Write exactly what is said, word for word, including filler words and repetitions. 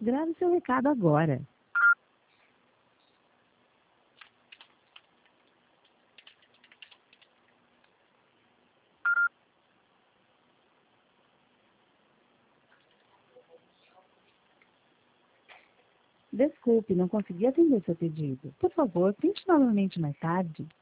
Grave seu recado agora. Desculpe, não consegui atender seu pedido. Por favor, tente novamente mais tarde.